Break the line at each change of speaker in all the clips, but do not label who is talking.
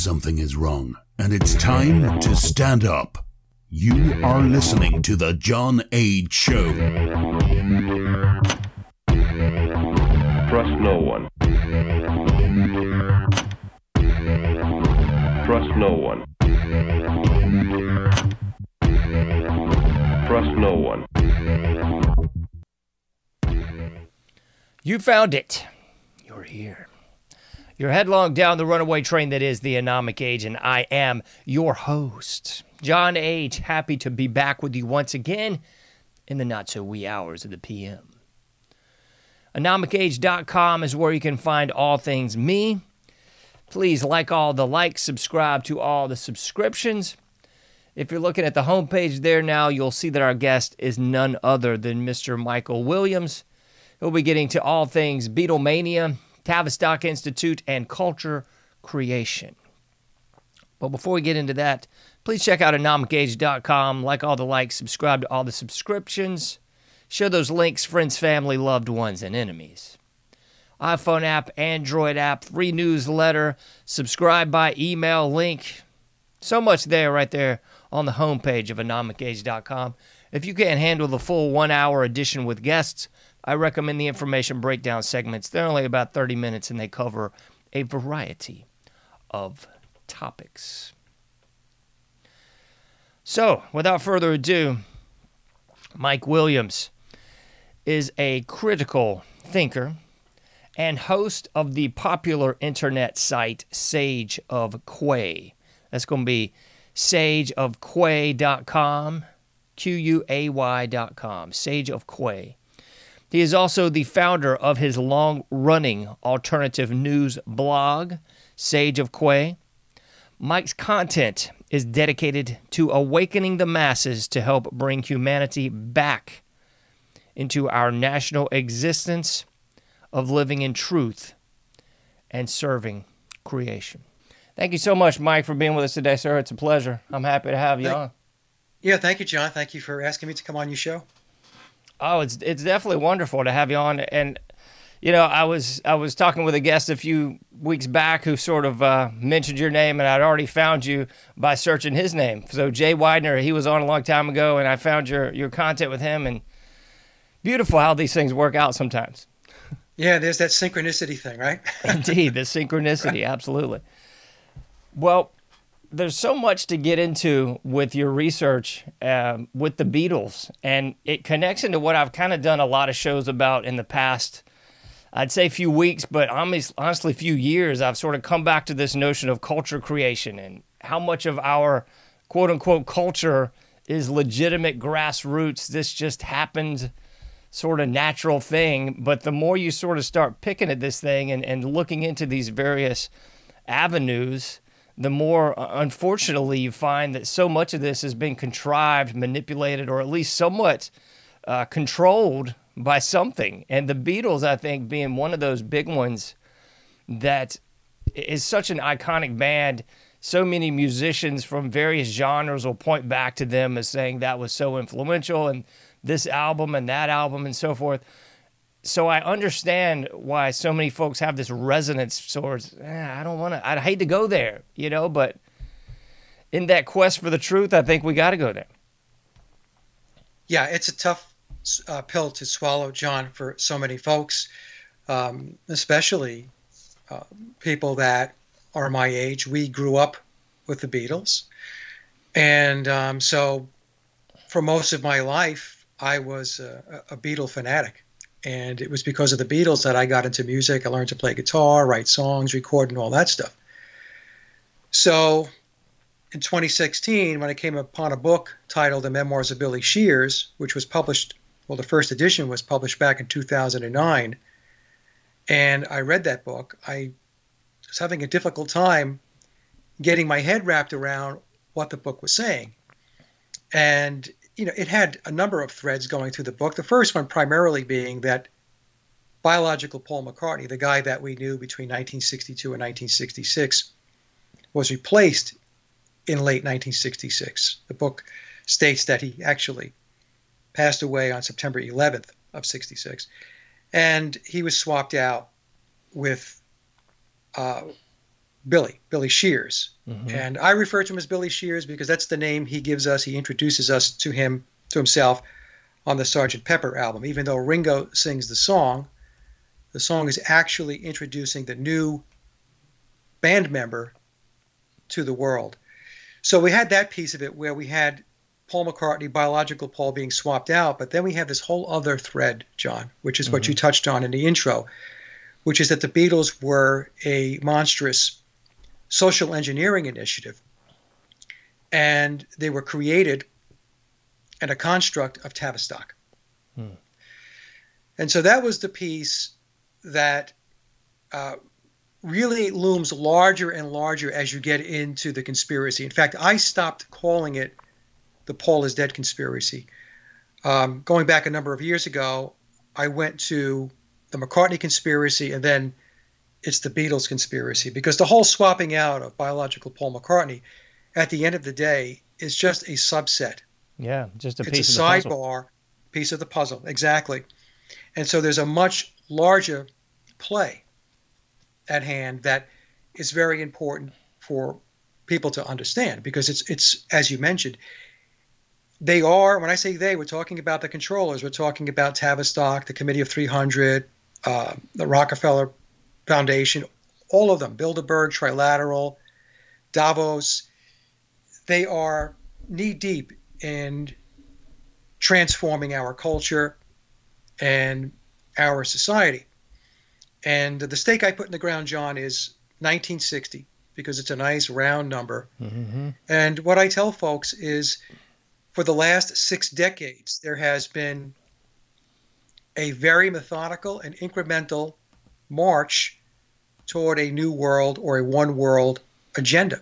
something is wrong, and it's time to stand up. You are listening to The John Age Show.
Trust no one. Trust no one. Trust no one.
You found it. You're here. You're headlong down the runaway train that is the Anomic Age, and I am your host, John Age. Happy to be back with you once again in the not-so-wee hours of the PM. AnomicAge.com is where you can find all things me. Please like all the likes, subscribe to all the subscriptions. If you're looking at the homepage there now, you'll see that our guest is none other than Mr. Michael Williams. He'll be getting to all things Beatlemania, Tavistock Institute, and culture creation. But before we get into that, please check out AnomicAge.com, like all the likes, subscribe to all the subscriptions, share those links, friends, family, loved ones, and enemies. iPhone app, Android app, free newsletter, subscribe by email, link. So much there right there on the homepage of AnomicAge.com. If you can't handle the full 1-hour edition with guests, I recommend the information breakdown segments. They're only about 30 minutes, and they cover a variety of topics. So, without further ado, Mike Williams is a critical thinker and host of the popular internet site Sage of Quay. That's going to be sageofquay.com, Quay.com, Sage of Quay. He is also the founder of his long-running alternative news blog, Sage of Quay. Mike's content is dedicated to awakening the masses to help bring humanity back into our national existence of living in truth and serving creation. Thank you so much, Mike, for being with us today, sir. It's a pleasure. I'm happy to have you on.
Yeah, thank you, John. Thank you for asking me to come on your show.
Oh, it's definitely wonderful to have you on. And, you know, I was talking with a guest a few weeks back who sort of mentioned your name, and I'd already found you by searching his name. So Jay Widener, he was on a long time ago, and I found your content with him. And beautiful how these things work out sometimes.
Yeah, there's that synchronicity thing, right?
Indeed, the synchronicity, absolutely. Well, there's so much to get into with your research with the Beatles, and it connects into what I've kind of done a lot of shows about in the past, I'd say few weeks, but honestly few years. I've sort of come back to this notion of culture creation and how much of our quote-unquote culture is legitimate grassroots. This just happened sort of natural thing, but the more you sort of start picking at this thing and looking into these various avenues, the more, unfortunately, you find that so much of this has been contrived, manipulated, or at least somewhat controlled by something. And the Beatles, I think, being one of those big ones that is such an iconic band. So many musicians from various genres will point back to them as saying that was so influential, and this album and that album and so forth. So I understand why so many folks have this resonance towards, I'd hate to go there, you know, but in that quest for the truth, I think we got to go there.
Yeah, it's a tough pill to swallow, John, for so many folks, especially people that are my age. We grew up with the Beatles. And so for most of my life, I was a Beatle fanatic. And it was because of the Beatles that I got into music. I learned to play guitar, write songs, record, and all that stuff. So in 2016, when I came upon a book titled The Memoirs of Billy Shears, which was published, well, the first edition was published back in 2009, and I read that book, I was having a difficult time getting my head wrapped around what the book was saying. And you know, it had a number of threads going through the book. The first one primarily being that biological Paul McCartney, the guy that we knew between 1962 and 1966, was replaced in late 1966. The book states that he actually passed away on September 11th of 66. And he was swapped out with Billy Shears. And I refer to him as Billy Shears because that's the name he gives us. He introduces us to himself on the Sgt. Pepper album. Even though Ringo sings the song is actually introducing the new band member to the world. So we had that piece of it where we had Paul McCartney, biological Paul, being swapped out, but then we have this whole other thread, John, which is what you touched on in the intro, which is that the Beatles were a monstrous social engineering initiative, and they were created in a construct of Tavistock. And so that was the piece that really looms larger and larger as you get into the conspiracy. In fact, I stopped calling it the Paul is dead conspiracy. Going back a number of years ago, I went to the McCartney conspiracy, and then it's the Beatles conspiracy, because the whole swapping out of biological Paul McCartney at the end of the day is just a subset.
Yeah, just a piece of the
It's a
puzzle.
sidebar piece of the puzzle, exactly. And so there's a much larger play at hand that is very important for people to understand, because it's as you mentioned, they are, when I say they, we're talking about the controllers, we're talking about Tavistock, the Committee of 300, the Rockefeller Foundation, all of them, Bilderberg, Trilateral, Davos. They are knee-deep in transforming our culture and our society. And the stake I put in the ground, John, is 1960, because it's a nice round number. And what I tell folks is, for the last 6 decades, there has been a very methodical and incremental march toward a new world or a one world agenda.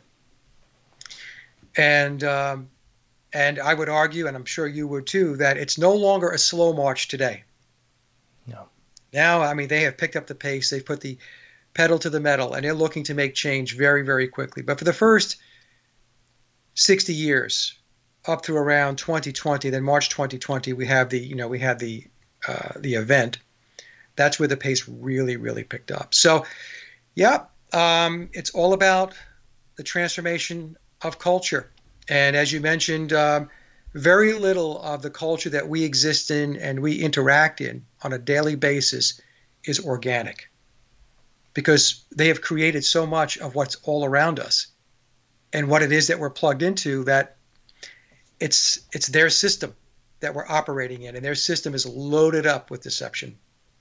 And I would argue, and I'm sure you would too, that it's no longer a slow march today.
No.
Now, I mean, they have picked up the pace. They've put the pedal to the metal, and they're looking to make change very, very quickly. But for the first 60 years, up to around 2020, then March 2020, we had the event. That's where the pace really, really picked up. So, yeah, it's all about the transformation of culture. And as you mentioned, very little of the culture that we exist in and we interact in on a daily basis is organic, because they have created so much of what's all around us and what it is that we're plugged into, that it's their system that we're operating in, and their system is loaded up with deception.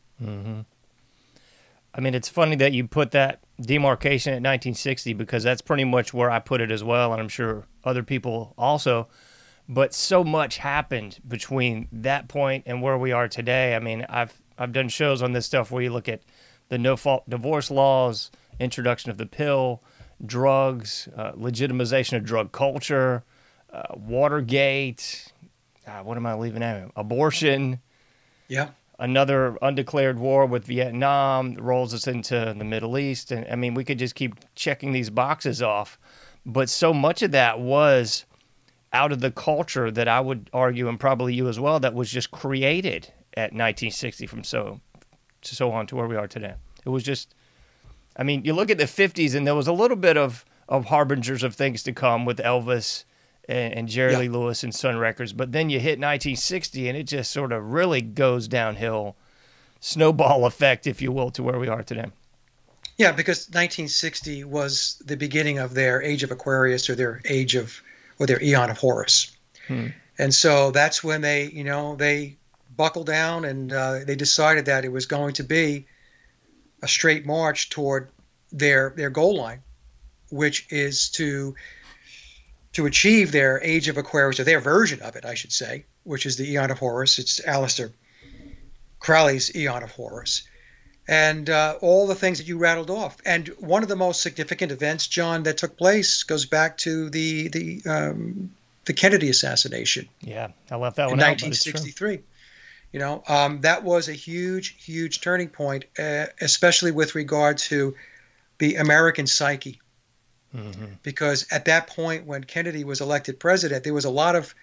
I mean, it's funny that you put that demarcation at 1960, because that's pretty much where I put it as well, and I'm sure other people also. But so much happened between that point and where we are today. I mean, I've done shows on this stuff where you look at the no-fault divorce laws, introduction of the pill, drugs, legitimization of drug culture, Watergate, what am I leaving out? Abortion.
Yeah.
Another undeclared war with Vietnam rolls us into the Middle East. And I mean, we could just keep checking these boxes off. But so much of that was out of the culture that I would argue, and probably you as well, that was just created at 1960 from so on to where we are today. It was just, I mean, you look at the 50s and there was a little bit of harbingers of things to come with Elvis and Jerry Lee Lewis and Sun Records. But then you hit 1960 and it just sort of really goes downhill, snowball effect, if you will, to where we are today.
Yeah, because 1960 was the beginning of their age of Aquarius, or their Eon of Horus. And so that's when they buckled down, and they decided that it was going to be a straight march toward their goal line, which is to achieve their age of Aquarius, or their version of it, I should say, which is the Eon of Horus. It's Aleister Crowley's Eon of Horus. And all the things that you rattled off. And one of the most significant events, John, that took place goes back to the Kennedy assassination.
Yeah, I left that
in
one out.
1963. That was a huge, huge turning point, especially with regard to the American psyche. Because at that point, when Kennedy was elected president, there was a lot of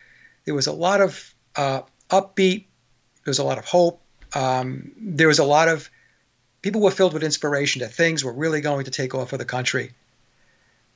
upbeat. There was a lot of hope. There was a lot of people were filled with inspiration that things were really going to take off for the country.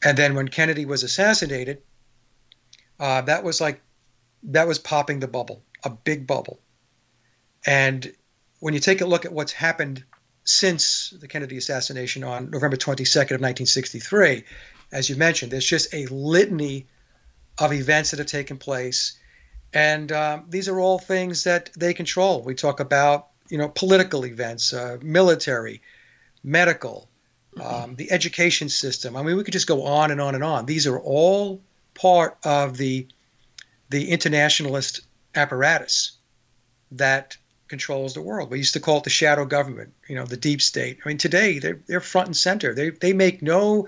And then when Kennedy was assassinated, that was popping the bubble, a big bubble. And when you take a look at what's happened since the Kennedy assassination on November 22nd of 1963, as you mentioned, there's just a litany of events that have taken place. And these are all things that they control. We talk about, political events, military, medical, the education system. I mean, we could just go on and on and on. These are all part of the internationalist apparatus that controls the world. We used to call it the shadow government, the deep state. I mean, today they're front and center. They make no,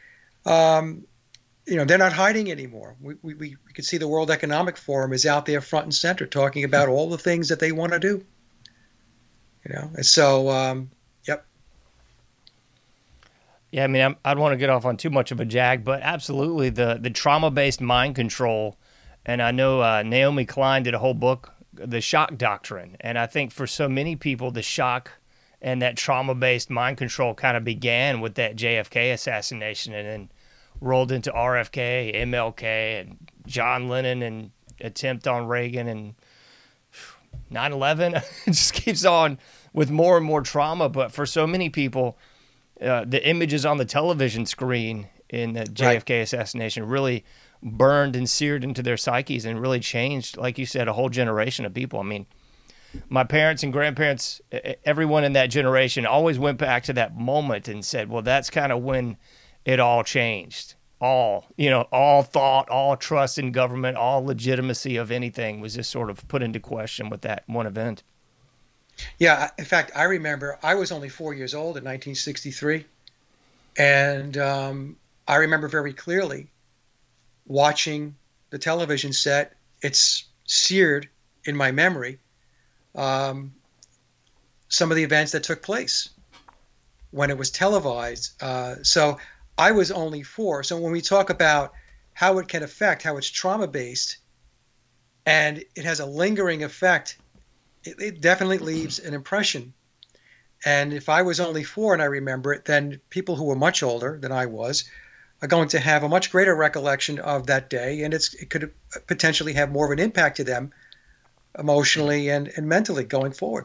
they're not hiding anymore. We can see the World Economic Forum is out there front and center talking about all the things that they want to do. And so, yep.
Yeah, I mean, I don't want to get off on too much of a jag, but absolutely the trauma-based mind control. And I know Naomi Klein did a whole book, The Shock Doctrine. And I think for so many people, the shock and that trauma-based mind control kind of began with that JFK assassination and then rolled into RFK, MLK, and John Lennon and attempt on Reagan and 9/11. It just keeps on with more and more trauma. But for so many people, the images on the television screen in the JFK assassination really burned and seared into their psyches and really changed, like you said, a whole generation of people. I mean, my parents and grandparents, everyone in that generation always went back to that moment and said, well, that's kind of when it all changed. All thought, all trust in government, all legitimacy of anything was just sort of put into question with that one event.
Yeah, in fact, I remember I was only 4 years old in 1963, and I remember very clearly watching the television set. It's seared in my memory, some of the events that took place when it was televised. So I was only 4. So when we talk about how it can affect, how it's trauma-based, and it has a lingering effect, it definitely leaves an impression. And if I was only 4 and I remember it, then people who were much older than I was are going to have a much greater recollection of that day, and it could potentially have more of an impact to them emotionally and mentally going forward.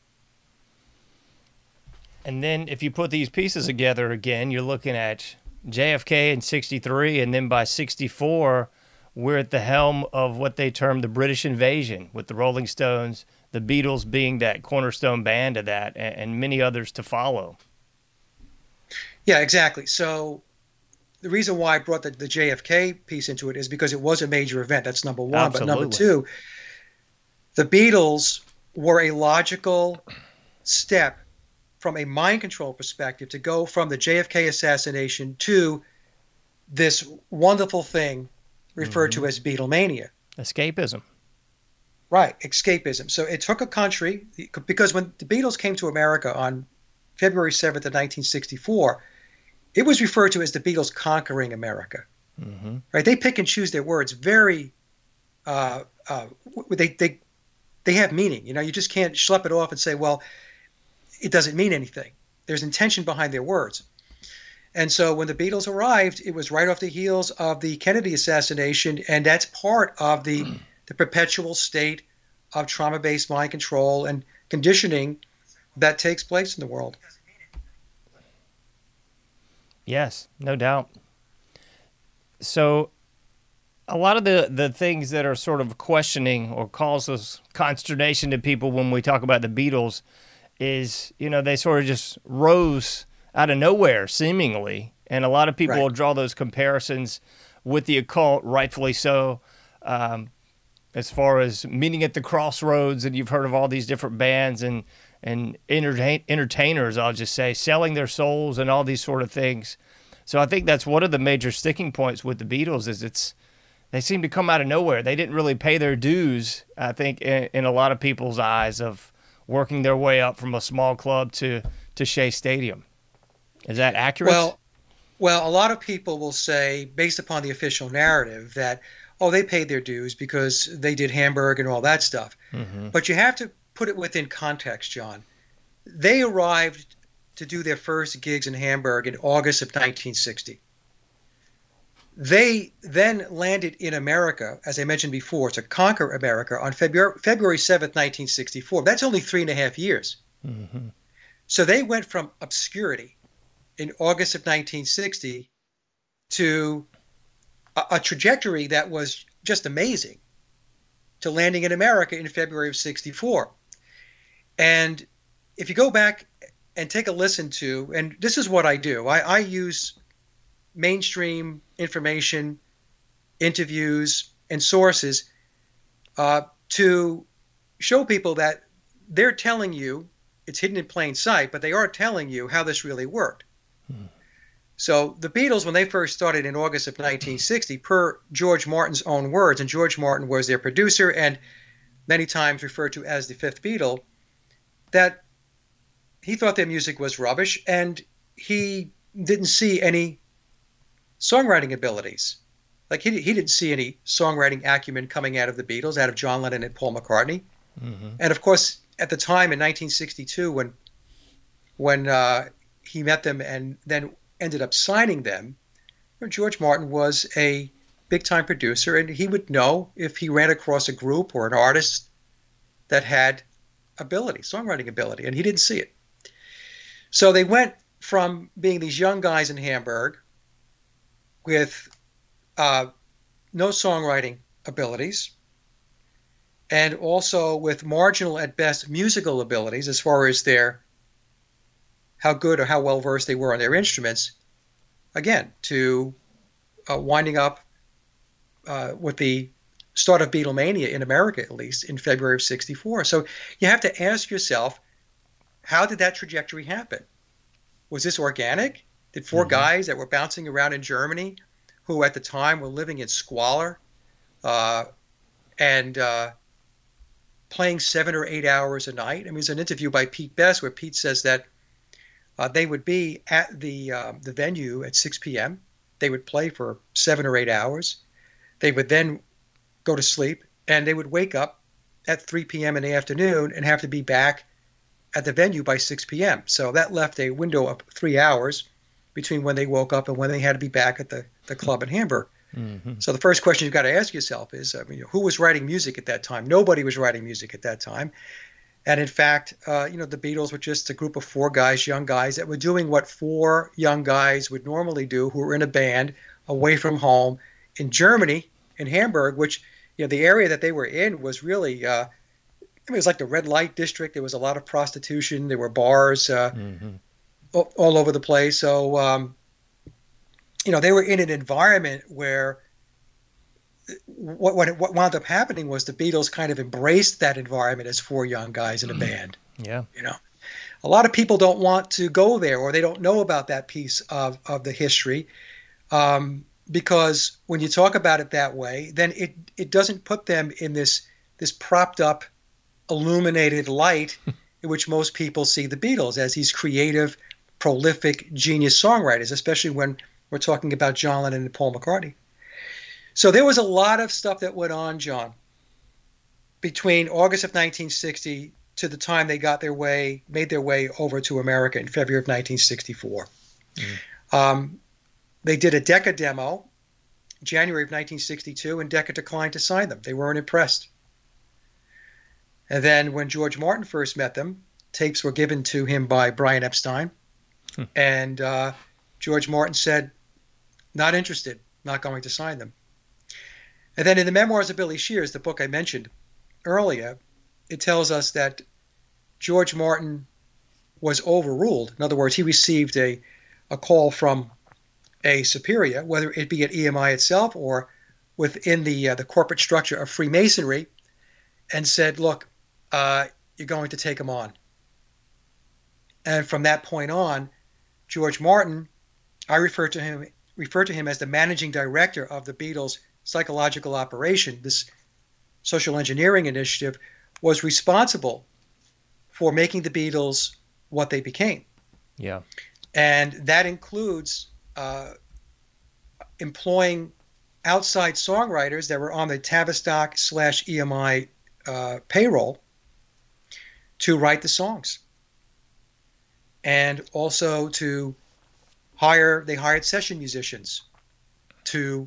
And then if you put these pieces together again, you're looking at JFK in 63, and then by 64, we're at the helm of what they term the British invasion, with the Rolling Stones, the Beatles being that cornerstone band of that, and many others to follow.
Yeah, exactly. So the reason why I brought the JFK piece into it is because it was a major event. That's number one.
Absolutely.
But number two, the Beatles were a logical step from a mind control perspective to go from the JFK assassination to this wonderful thing referred to as Beatlemania.
Escapism.
Right, escapism. So it took a country, because when the Beatles came to America on February 7th of 1964, it was referred to as the Beatles conquering America. Mm-hmm. Right? They pick and choose their words very, they have meaning. You just can't schlep it off and say, well, it doesn't mean anything. There's intention behind their words. And so when the Beatles arrived, it was right off the heels of the Kennedy assassination, and that's part of the perpetual state of trauma-based mind control and conditioning that takes place in the world.
Yes, no doubt. So a lot of the things that are sort of questioning or causes consternation to people when we talk about the Beatles is, they sort of just rose out of nowhere, seemingly. And a lot of people will draw those comparisons with the occult, rightfully so, as far as meeting at the crossroads, and you've heard of all these different bands and entertainers, I'll just say, selling their souls and all these sort of things. So I think that's one of the major sticking points with the Beatles is they seem to come out of nowhere. They didn't really pay their dues, I think, in a lot of people's eyes of working their way up from a small club to Shea Stadium. Is that accurate?
Well, a lot of people will say, based upon the official narrative, that, they paid their dues because they did Hamburg and all that stuff. Mm-hmm. But you have to put it within context, John. They arrived to do their first gigs in Hamburg in August of 1960. They then landed in America, as I mentioned before, to conquer America on February 7th, 1964. That's only 3.5 years.
Mm-hmm.
So they went from obscurity in August of 1960 to a trajectory that was just amazing, to landing in America in February of 64. And if you go back and take a listen to, and this is what I do, I use mainstream information, interviews, and sources to show people that they're telling you, it's hidden in plain sight, but they are telling you how this really worked. So the Beatles, when they first started in August of 1960, per George Martin's own words, and George Martin was their producer and many times referred to as the fifth Beatle, that he thought their music was rubbish and he didn't see any songwriting abilities. Like he didn't see any songwriting acumen coming out of the Beatles, out of John Lennon and Paul McCartney. Mm-hmm. And of course, at the time in 1962, when he met them and then ended up signing them, George Martin was a big-time producer, and he would know if he ran across a group or an artist that had ability, songwriting ability, and he didn't see it. So they went from being these young guys in Hamburg with no songwriting abilities, and also with marginal at best musical abilities as far as how good or how well versed they were on their instruments, again, to winding up with the start of Beatlemania in America, at least in February of 64. So you have to ask yourself, how did that trajectory happen? Was this organic? Did four guys that were bouncing around in Germany, who at the time were living in squalor and playing 7 or 8 hours a night? I mean, there's an interview by Pete Best where Pete says that they would be at the venue at 6 p.m. They would play for 7 or 8 hours. They would then go to sleep, and they would wake up at 3 p.m. in the afternoon and have to be back at the venue by 6 p.m. So that left a window of 3 hours between when they woke up and when they had to be back at the club in Hamburg. Mm-hmm. So the first question you've got to ask yourself is, who was writing music at that time? Nobody was writing music at that time. And in fact, the Beatles were just a group of four guys, young guys, that were doing what four young guys would normally do, who were in a band away from home in Germany, in Hamburg, which, the area that they were in was really, it was like the red light district. There was a lot of prostitution. There were bars all over the place. So, they were in an environment where what wound up happening was the Beatles kind of embraced that environment as four young guys in a band.
Yeah.
A lot of people don't want to go there, or they don't know about that piece of the history, because when you talk about it that way, then it doesn't put them in this propped up, illuminated light in which most people see the Beatles, as these creative, prolific, genius songwriters, especially when we're talking about John Lennon and Paul McCartney. So there was a lot of stuff that went on, John, between August of 1960 to the time they made their way over to America in February of 1964. They did a Decca demo, January of 1962, and Decca declined to sign them. They weren't impressed. And then when George Martin first met them, tapes were given to him by Brian Epstein, and George Martin said, not interested, not going to sign them. And then in the Memoirs of Billy Shears, the book I mentioned earlier, it tells us that George Martin was overruled. In other words, he received a call from a superior, whether it be at EMI itself or within the corporate structure of Freemasonry, and said, look, you're going to take him on. And from that point on, George Martin, I refer to him as the managing director of the Beatles' psychological operation, this social engineering initiative, was responsible for making the Beatles what they became.
Yeah.
And that includes employing outside songwriters that were on the Tavistock / EMI payroll to write the songs. And also they hired session musicians to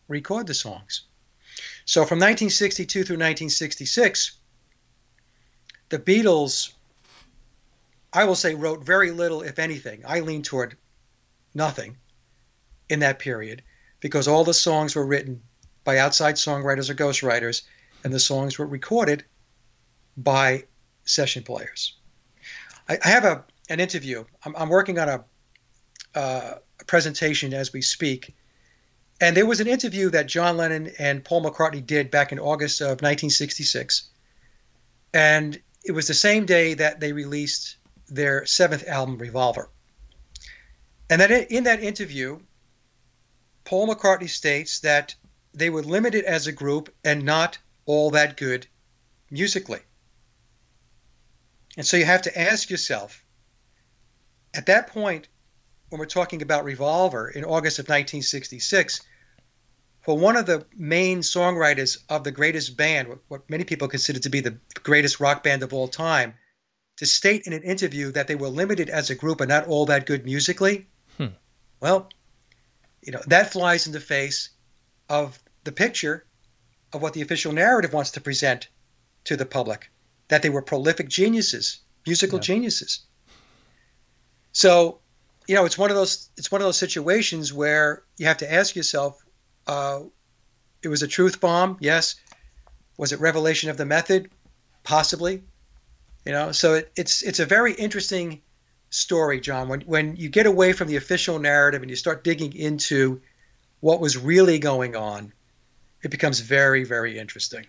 record the songs. So from 1962 through 1966, the Beatles, I will say, wrote very little, if anything. I lean toward nothing in that period, because all the songs were written by outside songwriters or ghostwriters, and the songs were recorded by session players. I have an interview. I'm working on a presentation as we speak, and there was an interview that John Lennon and Paul McCartney did back in August of 1966, and it was the same day that they released their seventh album, Revolver. And then in that interview, Paul McCartney states that they were limited as a group and not all that good musically. And so you have to ask yourself, at that point, when we're talking about Revolver in August of 1966, for one of the main songwriters of the greatest band, what many people consider to be the greatest rock band of all time, to state in an interview that they were limited as a group and not all that good musically, well, that flies in the face of the picture of what the official narrative wants to present to the public, that they were prolific geniuses, musical geniuses. So, it's one of those situations where you have to ask yourself, it was a truth bomb, yes. Was it revelation of the method? Possibly. So it's a very interesting story, John. When you get away from the official narrative and you start digging into what was really going on, it becomes very, very interesting.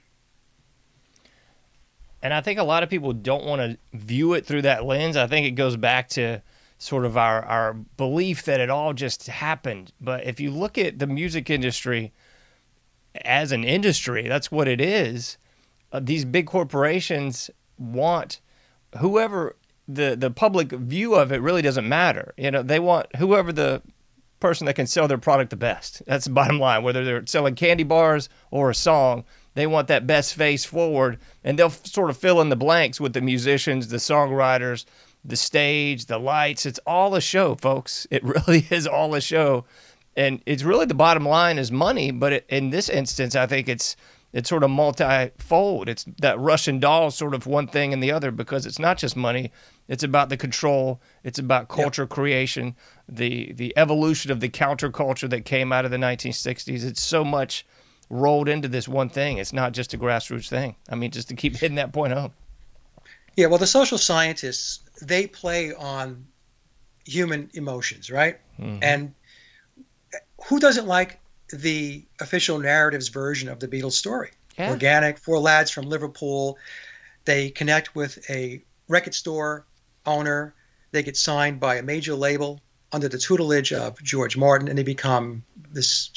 And I think a lot of people don't want to view it through that lens. I think it goes back to sort of our belief that it all just happened. But if you look at the music industry as an industry, that's what it is. These big corporations want whoever the public view of it really doesn't matter. They want whoever the person that can sell their product the best. That's the bottom line. Whether they're selling candy bars or a song, they want that best face forward, and they'll sort of fill in the blanks with the musicians, the songwriters, the stage, the lights. It's all a show, folks. It really is all a show. And it's really the bottom line is money, but in this instance, I think it's sort of multifold. It's that Russian doll sort of one thing and the other, because it's not just money. It's about the control. It's about culture creation, the evolution of the counterculture that came out of the 1960s. It's so much rolled into this one thing. It's not just a grassroots thing. I mean, just to keep hitting that point home.
Yeah, well, the social scientists, they play on human emotions, right? Mm-hmm. And who doesn't like the official narrative's version of the Beatles story? Yeah. Organic, four lads from Liverpool. They connect with a record store owner. They get signed by a major label under the tutelage of George Martin, and they become this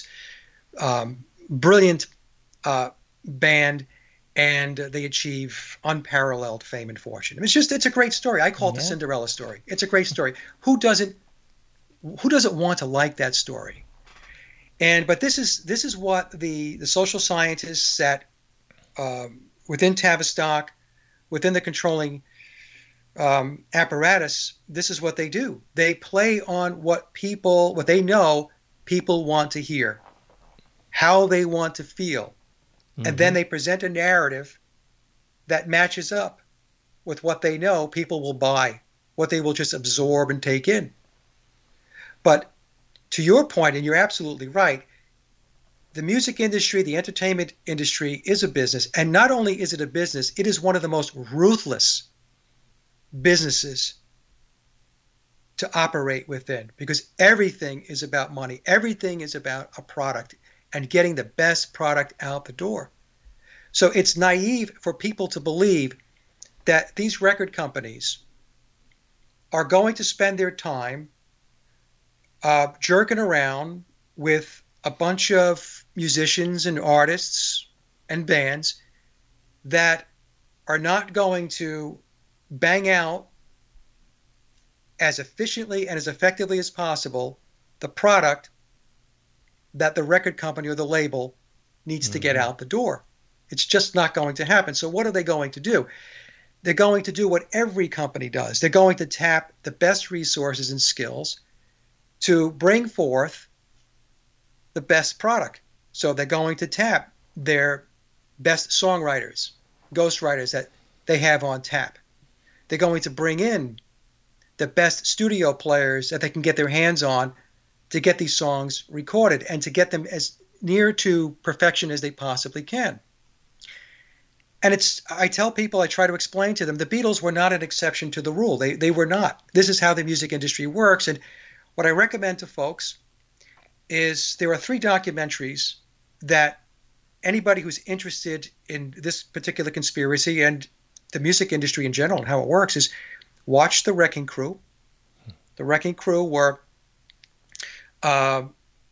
brilliant band, and they achieve unparalleled fame and fortune. It's a great story. I call it the Cinderella story. It's a great story. Who doesn't want to like that story? But this is what the social scientists at within Tavistock, within the controlling apparatus, this is what they do. They play on what they know people want to hear, how they want to feel. Mm-hmm. And then they present a narrative that matches up with what they know people will buy, what they will just absorb and take in. But to your point, and you're absolutely right, the music industry, the entertainment industry is a business. And not only is it a business, it is one of the most ruthless businesses to operate within, because everything is about money. Everything is about a product and getting the best product out the door. So it's naive for people to believe that these record companies are going to spend their time jerking around with a bunch of musicians and artists and bands that are not going to bang out as efficiently and as effectively as possible the product that the record company or the label needs to get out the door. It's just not going to happen. So what are they going to do? They're going to do what every company does. They're going to tap the best resources and skills to bring forth the best product. So they're going to tap their best songwriters, ghostwriters that they have on tap. They're going to bring in the best studio players that they can get their hands on to get these songs recorded and to get them as near to perfection as they possibly can. And I tell people, I try to explain to them, the Beatles were not an exception to the rule. They were not. This is how the music industry works. And what I recommend to folks is there are 3 documentaries that anybody who's interested in this particular conspiracy and the music industry in general and how it works is watch The Wrecking Crew. The Wrecking Crew were a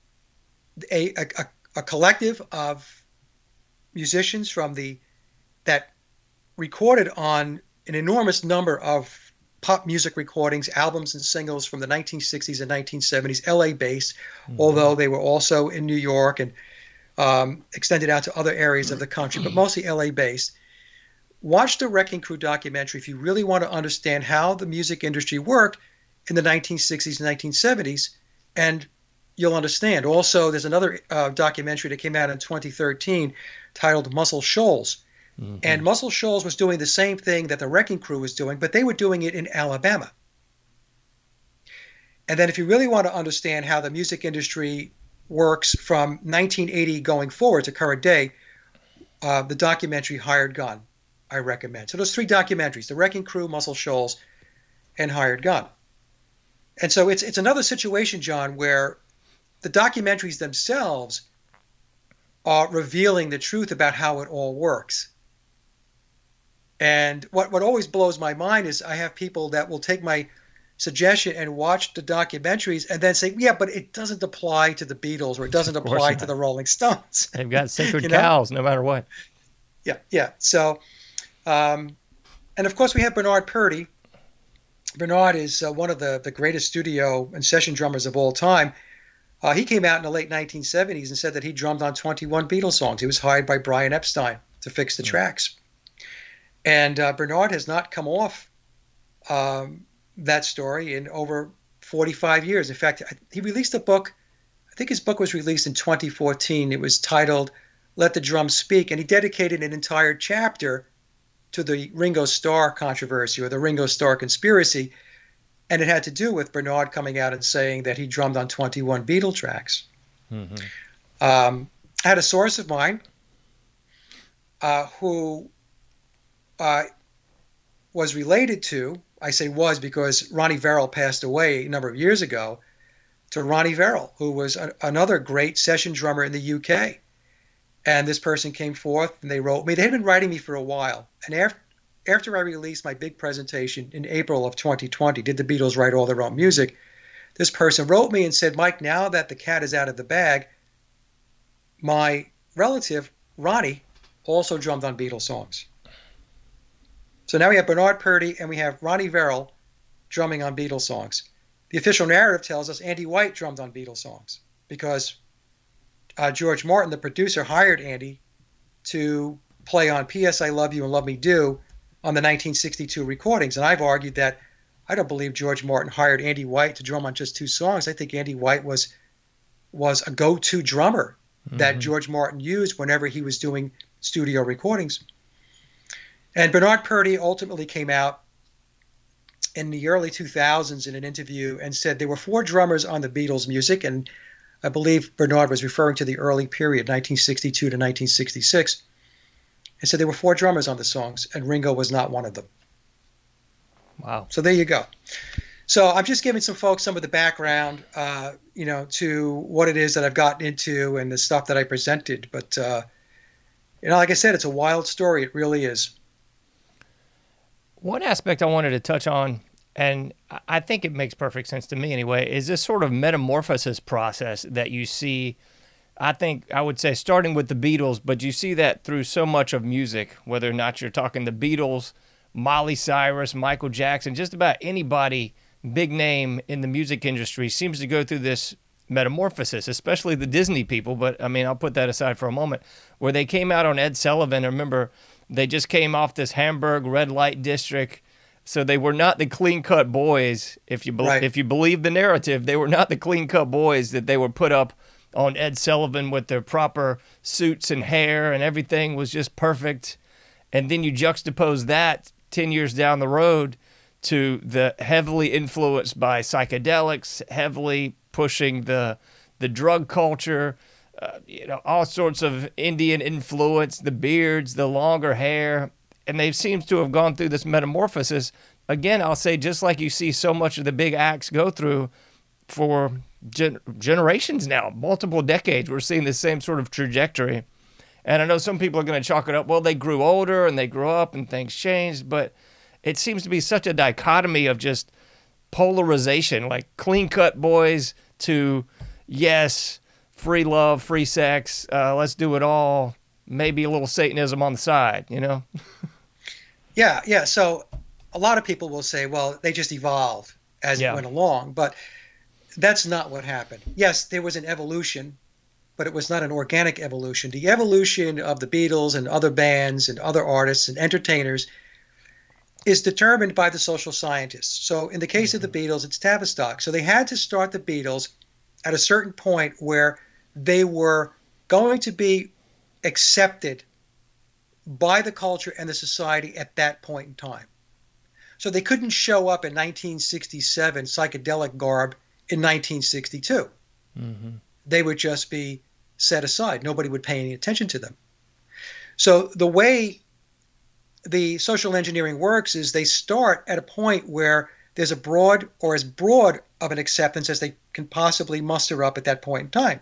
collective of musicians from that recorded on an enormous number of pop music recordings, albums and singles from the 1960s and 1970s, LA-based, although they were also in New York and extended out to other areas of the country, but mostly LA-based. Watch the Wrecking Crew documentary if you really want to understand how the music industry worked in the 1960s and 1970s, and you'll understand. Also, there's another documentary that came out in 2013 titled Muscle Shoals. And Muscle Shoals was doing the same thing that the Wrecking Crew was doing, but they were doing it in Alabama. And then if you really want to understand how the music industry works from 1980 going forward to current day, the documentary Hired Gun, I recommend. So those 3 documentaries, The Wrecking Crew, Muscle Shoals, and Hired Gun. And so it's another situation, John, where the documentaries themselves are revealing the truth about how it all works. And what always blows my mind is I have people that will take my suggestion and watch the documentaries and then say, yeah, but it doesn't apply to the Beatles or it doesn't apply to the Rolling Stones.
They've got sacred cows no matter what.
Yeah. So, and of course we have Bernard Purdie. Bernard is one of the greatest studio and session drummers of all time. He came out in the late 1970s and said that he drummed on 21 Beatles songs. He was hired by Brian Epstein to fix the tracks. And Bernard has not come off that story in over 45 years. In fact, he released a book. I think his book was released in 2014. It was titled Let the Drums Speak, and he dedicated an entire chapter to the Ringo Starr controversy or the Ringo Starr conspiracy, and it had to do with Bernard coming out and saying that he drummed on 21 Beatle tracks. I had a source of mine who was related to, I say was because Ronnie Verrill passed away a number of years ago, to Ronnie Verrill, who was another great session drummer in the UK. And this person came forth and they wrote me. They had been writing me for a while. And after I released my big presentation in April of 2020, Did the Beatles Write All Their Own Music? This person wrote me and said, Mike, now that the cat is out of the bag, my relative, Ronnie, also drummed on Beatles songs. So now we have Bernard Purdie and we have Ronnie Verrill drumming on Beatles songs. The official narrative tells us Andy White drummed on Beatles songs because George Martin, the producer, hired Andy to play on P.S. I Love You and Love Me Do on the 1962 recordings. And I've argued that I don't believe George Martin hired Andy White to drum on just 2 songs. I think Andy White was a go-to drummer that George Martin used whenever he was doing studio recordings. And Bernard Purdie ultimately came out in the early 2000s in an interview and said there were 4 drummers on the Beatles' music, and I believe Bernard was referring to the early period, 1962 to 1966, and said there were 4 drummers on the songs, and Ringo was not one of them.
Wow.
So there you go. So I'm just giving some folks some of the background, to what it is that I've gotten into and the stuff that I presented. But, like I said, it's a wild story. It really is.
One aspect I wanted to touch on, and I think it makes perfect sense to me anyway, is this sort of metamorphosis process that you see, I think I would say starting with the Beatles, but you see that through so much of music, whether or not you're talking the Beatles, Miley Cyrus, Michael Jackson, just about anybody big name in the music industry seems to go through this metamorphosis, especially the Disney people, but I mean, I'll put that aside for a moment, where they came out on Ed Sullivan. I remember they just came off this Hamburg red light district, so they were not the clean-cut boys. If you believe the narrative, they were not the clean-cut boys that they were put up on Ed Sullivan with their proper suits and hair, and everything was just perfect. And then you juxtapose that 10 years down the road to the heavily influenced by psychedelics, heavily pushing the drug culture, all sorts of Indian influence, the beards, the longer hair, and they seem to have gone through this metamorphosis. Again, I'll say, just like you see so much of the big acts go through for generations now, multiple decades, we're seeing the same sort of trajectory. And I know some people are going to chalk it up, well, they grew older and they grew up and things changed, but it seems to be such a dichotomy of just polarization, like clean-cut boys to, yes, free love, free sex, let's do it all, maybe a little Satanism on the side,
Yeah. So a lot of people will say, well, they just evolved as it went along, but that's not what happened. Yes, there was an evolution, but it was not an organic evolution. The evolution of the Beatles and other bands and other artists and entertainers is determined by the social scientists. So in the case of the Beatles, it's Tavistock. So they had to start the Beatles at a certain point where they were going to be accepted by the culture and the society at that point in time. So they couldn't show up in 1967 psychedelic garb in 1962. Mm-hmm. They would just be set aside. Nobody would pay any attention to them. So the way the social engineering works is they start at a point where there's a broad or as broad of an acceptance as they can possibly muster up at that point in time.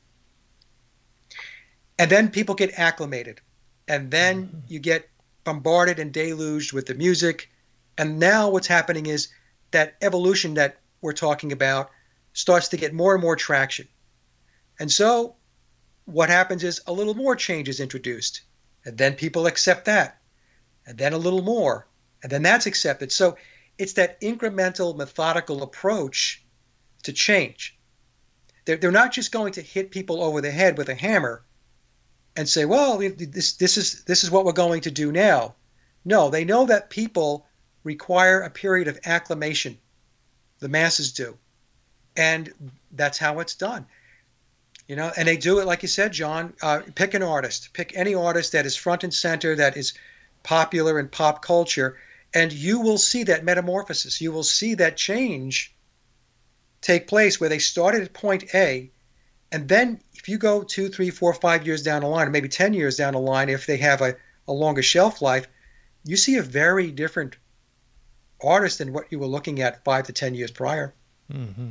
And then people get acclimated. And then you get bombarded and deluged with the music. And now what's happening is that evolution that we're talking about starts to get more and more traction. And so what happens is a little more change is introduced. And then people accept that. And then a little more. And then that's accepted. So it's that incremental, methodical approach to change. They're not just going to hit people over the head with a hammer and say, well, this is what we're going to do now. No, they know that people require a period of acclimation. The masses do. And that's how it's done. And they do it, like you said, John, pick an artist. Pick any artist that is front and center, that is popular in pop culture, and you will see that metamorphosis. You will see that change take place where they started at point A, and then if you go 2, 3, 4, 5 years down the line, or maybe 10 years down the line, if they have a longer shelf life, you see a very different artist than what you were looking at 5 to 10 years prior.
Mm-hmm.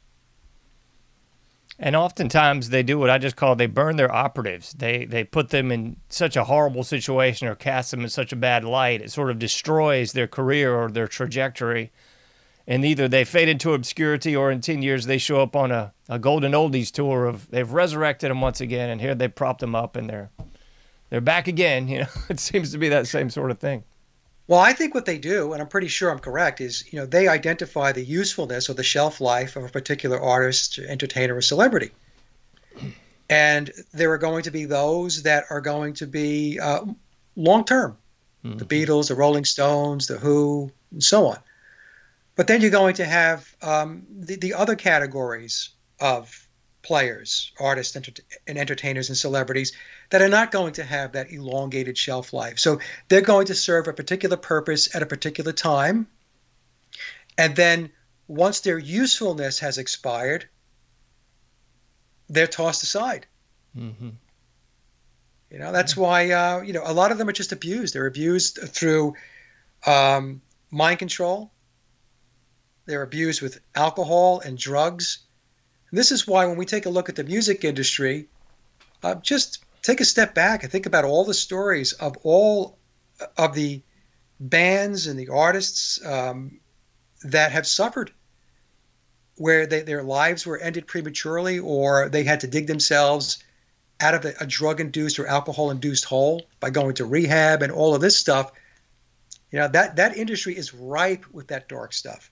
And oftentimes they do what I just call, they burn their operatives. They put them in such a horrible situation or cast them in such a bad light. It sort of destroys their career or their trajectory. And either they fade into obscurity, or in 10 years they show up on a golden oldies tour of they've resurrected them once again, and here they prop them up and they're back again. It seems to be that same sort of thing.
Well, I think what they do, and I'm pretty sure I'm correct, is they identify the usefulness or the shelf life of a particular artist, entertainer, or celebrity. And there are going to be those that are going to be long-term. Mm-hmm. The Beatles, the Rolling Stones, the Who, and so on. But then you're going to have the other categories of players, artists, and entertainers and celebrities that are not going to have that elongated shelf life. So they're going to serve a particular purpose at a particular time. And then once their usefulness has expired, they're tossed aside. Mm-hmm. That's why, a lot of them are just abused. They're abused through mind control. They're abused with alcohol and drugs. And this is why when we take a look at the music industry, just take a step back and think about all the stories of all of the bands and the artists that have suffered, where their lives were ended prematurely, or they had to dig themselves out of a drug-induced or alcohol-induced hole by going to rehab and all of this stuff. That industry is ripe with that dark stuff.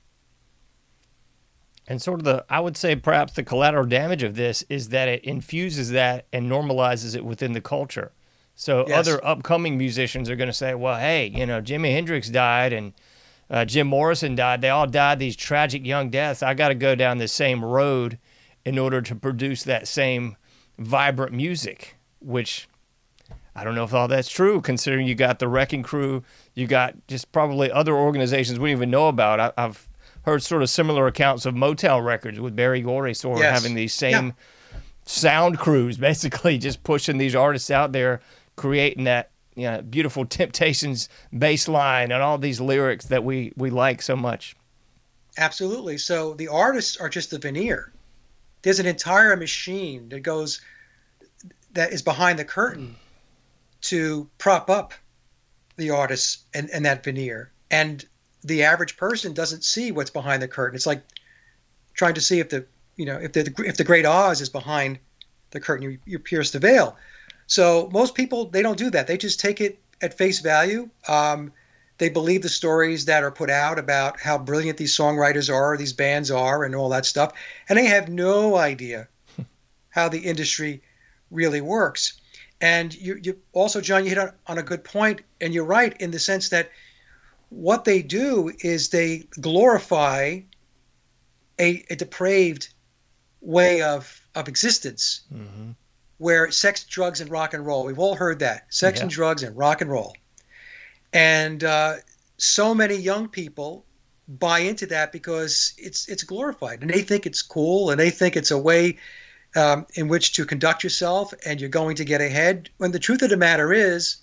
And sort of I would say perhaps the collateral damage of this is that it infuses that and normalizes it within the culture. So yes. Other upcoming musicians are going to say, well, hey, Jimi Hendrix died and Jim Morrison died. They all died these tragic young deaths. I got to go down the same road in order to produce that same vibrant music, which I don't know if all that's true, considering you got the Wrecking Crew, you got just probably other organizations we don't even know about. I've heard sort of similar accounts of Motown Records with Berry Gordy sort of having these same sound crews, basically just pushing these artists out there, creating that beautiful Temptations bass line and all these lyrics that we like so much.
Absolutely. So the artists are just the veneer. There's an entire machine that is behind the curtain to prop up the artists and that veneer. And the average person doesn't see what's behind the curtain. It's like trying to see if the Great Oz is behind the curtain. You pierce the veil. So most people, they don't do that. They just take it at face value. They believe the stories that are put out about how brilliant these songwriters are, these bands are, and all that stuff. And they have no idea how the industry really works. And you also, John, you hit on a good point, and you're right in the sense that what they do is they glorify a depraved way of existence, where sex, drugs, and rock and roll. We've all heard that. Sex and drugs and rock and roll. And so many young people buy into that because it's glorified, and they think it's cool, and they think it's a way in which to conduct yourself, and you're going to get ahead. When the truth of the matter is,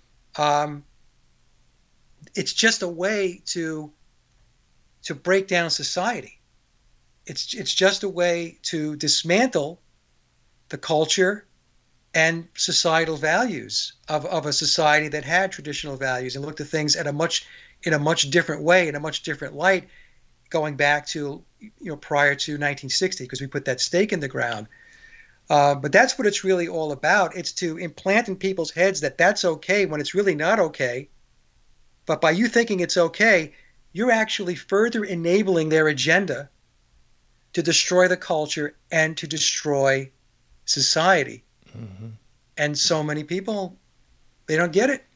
it's just a way to break down society. It's just a way to dismantle the culture and societal values of a society that had traditional values, and looked at things in a much different way, in a much different light, going back to prior to 1960, because we put that stake in the ground. But that's what it's really all about. It's to implant in people's heads that that's okay when it's really not okay. But by you thinking it's okay, you're actually further enabling their agenda to destroy the culture and to destroy society. And so many people, they don't get it.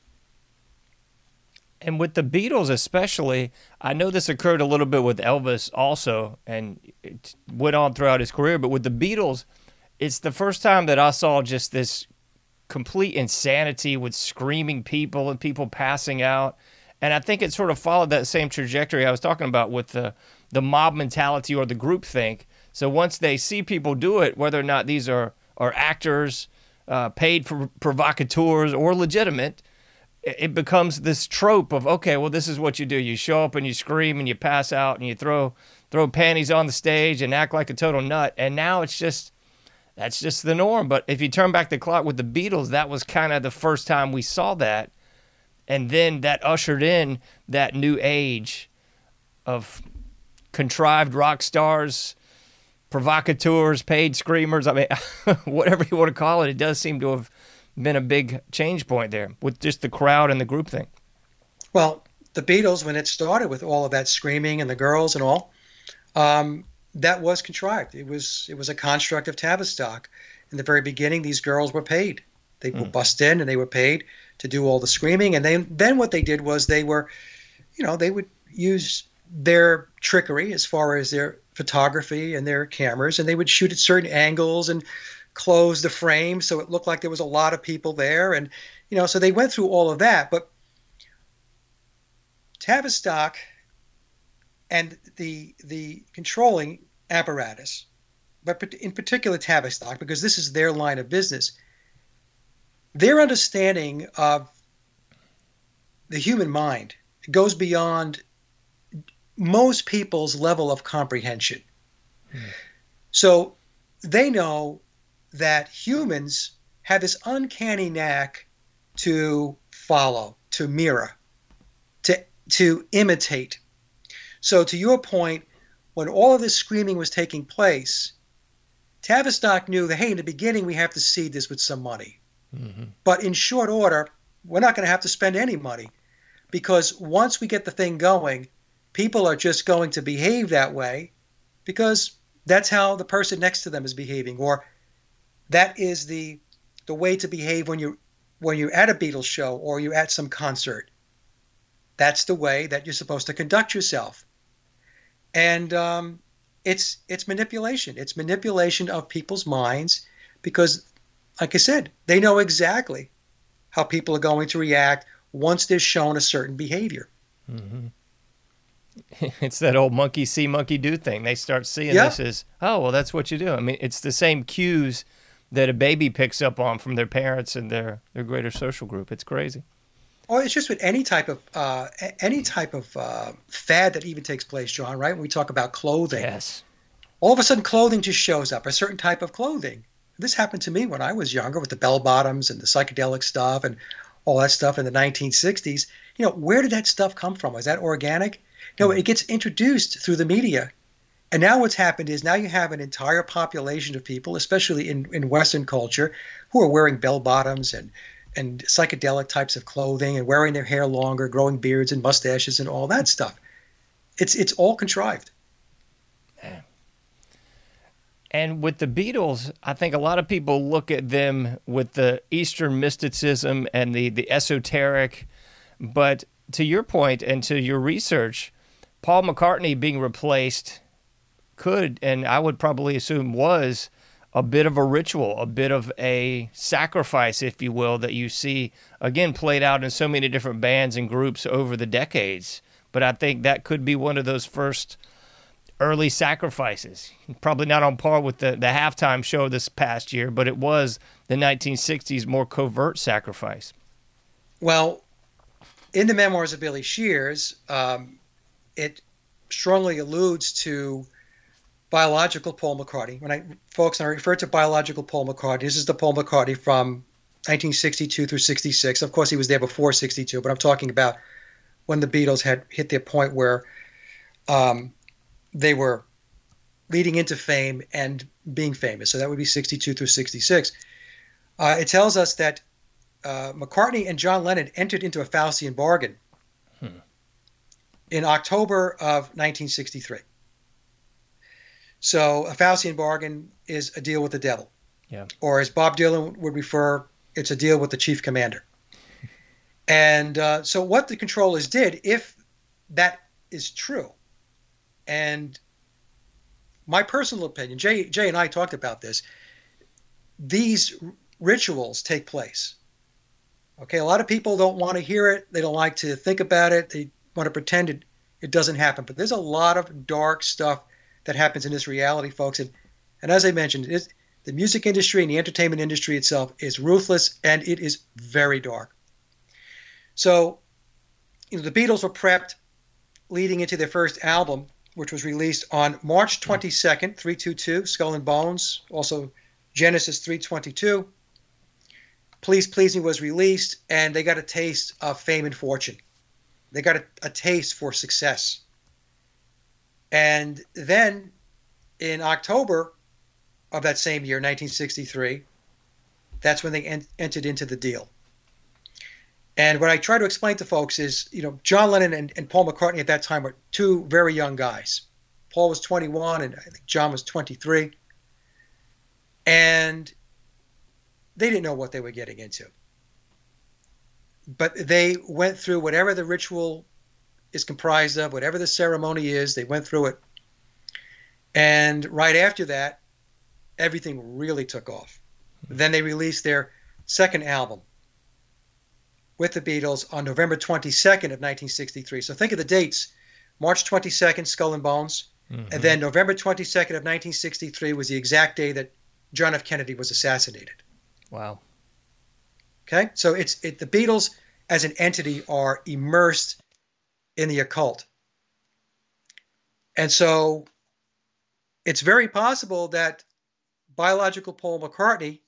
And with the Beatles especially, I know this occurred a little bit with Elvis also, and it went on throughout his career, but with the Beatles, it's the first time that I saw just this complete insanity with screaming people and people passing out. And I think it sort of followed that same trajectory I was talking about with the mob mentality or the groupthink. So once they see people do it, whether or not these are actors, paid for provocateurs, or legitimate, it becomes this trope of, okay, well, this is what you do. You show up and you scream and you pass out and you throw panties on the stage and act like a total nut. And now that's just the norm. But if you turn back the clock with the Beatles, that was kind of the first time we saw that. And then that ushered in that new age of contrived rock stars, provocateurs, paid screamers. I mean, whatever you want to call it, it does seem to have been a big change point there with just the crowd and the group thing.
Well, the Beatles, when it started with all of that screaming and the girls and all, that was contrived. It was a construct of Tavistock. In the very beginning, these girls were paid. They would bust in and they were paid to do all the screaming. And then what they did was they would use their trickery as far as their photography and their cameras, and they would shoot at certain angles and close the frame so it looked like there was a lot of people there. And, so they went through all of that. But Tavistock and the controlling apparatus, but in particular Tavistock, because this is their line of business, their understanding of the human mind goes beyond most people's level of comprehension. So they know that humans have this uncanny knack to follow, to mirror, to imitate. So to your point, when all of this screaming was taking place, Tavistock knew that, hey, in the beginning we have to seed this with some money. But in short order, we're not going to have to spend any money, because once we get the thing going, people are just going to behave that way because that's how the person next to them is behaving, or that is the way to behave when you're at a Beatles show or you're at some concert. That's the way that you're supposed to conduct yourself. And it's manipulation. It's manipulation of people's minds because, like I said, they know exactly how people are going to react once they're shown a certain behavior.
Mm-hmm. It's that old monkey see, monkey do thing. They start seeing this as, oh, well, that's what you do. I mean, it's the same cues that a baby picks up on from their parents and their greater social group. It's crazy.
Or it's just with any type of fad that even takes place, John, right? When we talk about clothing.
Yes.
All of a sudden, clothing just shows up, a certain type of clothing. This happened to me when I was younger with the bell bottoms and the psychedelic stuff and all that stuff in the 1960s. Where did that stuff come from? Was that organic? No, it gets introduced through the media. And now what's happened is now you have an entire population of people, especially in Western culture, who are wearing bell bottoms and psychedelic types of clothing and wearing their hair longer, growing beards and mustaches and all that stuff. It's all contrived.
And with the Beatles, I think a lot of people look at them with the Eastern mysticism and the esoteric. But to your point and to your research, Paul McCartney being replaced could, and I would probably assume was, a bit of a ritual, a bit of a sacrifice, if you will, that you see, again, played out in so many different bands and groups over the decades. But I think that could be one of those first early sacrifices. Probably not on par with the halftime show this past year, but it was the 1960s more covert sacrifice.
Well, in the memoirs of Billy Shears, it strongly alludes to biological Paul McCartney. When I refer to biological Paul McCartney, this is the Paul McCartney from 1962 through 66. Of course, he was there before 62, but I'm talking about when the Beatles had hit their point where they were leading into fame and being famous. So that would be 62 through 66. It tells us that McCartney and John Lennon entered into a Faustian bargain in October of 1963. So a Faustian bargain is a deal with the devil.
Yeah. Or
as Bob Dylan would refer, it's a deal with the chief commander. And so what the controllers did, if that is true, and my personal opinion, Jay and I talked about this, these rituals take place. Okay, a lot of people don't want to hear it. They don't like to think about it. They want to pretend it doesn't happen. But there's a lot of dark stuff that happens in this reality, folks. And as I mentioned, the music industry and the entertainment industry itself is ruthless, and it is very dark. So, the Beatles were prepped leading into their first album, which was released on March 22nd, 322, Skull and Bones, also Genesis 322. Please Please Me was released, and they got a taste of fame and fortune. They got a taste for success. And then in October of that same year, 1963, that's when they entered into the deal. And what I try to explain to folks is, John Lennon and Paul McCartney at that time were two very young guys. Paul was 21 and I think John was 23. And they didn't know what they were getting into. But they went through whatever the ritual is comprised of, whatever the ceremony is, they went through it. And right after that, everything really took off. Then they released their second album with the Beatles on November 22nd of 1963. So think of the dates. March 22nd, Skull and Bones. Mm-hmm. And then November 22nd of 1963 was the exact day that John F. Kennedy was assassinated.
Wow.
Okay? So the Beatles as an entity are immersed in the occult. And so it's very possible that biological Paul McCartney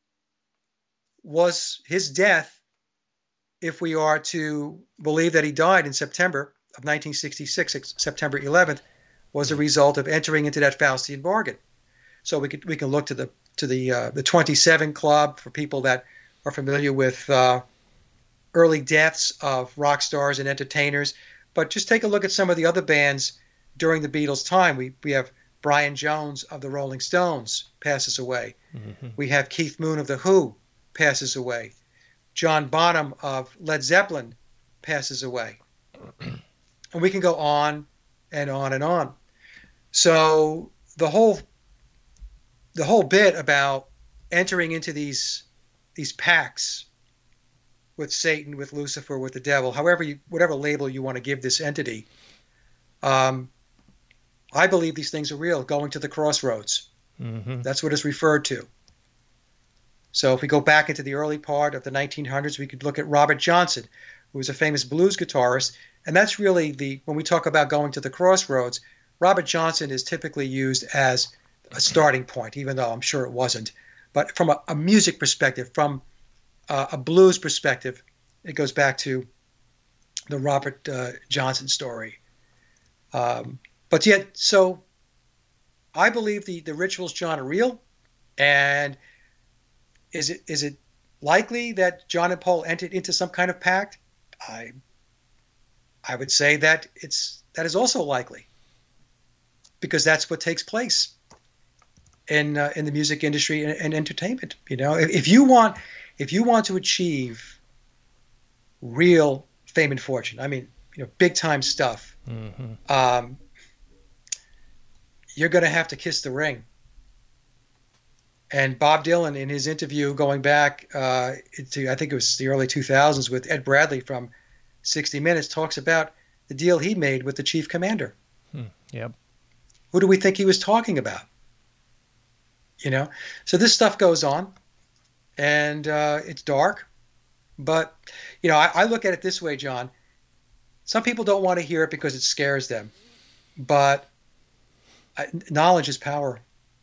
was his death, if we are to believe that he died in September of 1966, September 11th, was a result of entering into that Faustian bargain. So we can look to the 27 Club for people that are familiar with early deaths of rock stars and entertainers. But just take a look at some of the other bands during the Beatles' time. We have Brian Jones of the Rolling Stones passes away. Mm-hmm. We have Keith Moon of The Who passes away. John Bonham of Led Zeppelin passes away. And we can go on and on and on. So the whole bit about entering into these pacts with Satan, with Lucifer, with the devil, whatever label you want to give this entity, I believe these things are real. Going to the crossroads, that's what it's referred to. So if we go back into the early part of the 1900s, we could look at Robert Johnson, who was a famous blues guitarist, and that's really when we talk about going to the crossroads, Robert Johnson is typically used as a starting point, even though I'm sure it wasn't. But from a music perspective, from a blues perspective, it goes back to the Robert Johnson story. But yet, so I believe the rituals, John, are real. And is it likely that John and Paul entered into some kind of pact? I would say that is also likely, because that's what takes place in the music industry and entertainment. If you want to achieve real fame and fortune, I mean, big time stuff, you're going to have to kiss the ring. And Bob Dylan, in his interview going back to, I think it was the early 2000s, with Ed Bradley from 60 Minutes, talks about the deal he made with the chief commander.
Yep.
Who do we think he was talking about? So this stuff goes on, and it's dark. But, I look at it this way, John. Some people don't want to hear it because it scares them. But knowledge is power.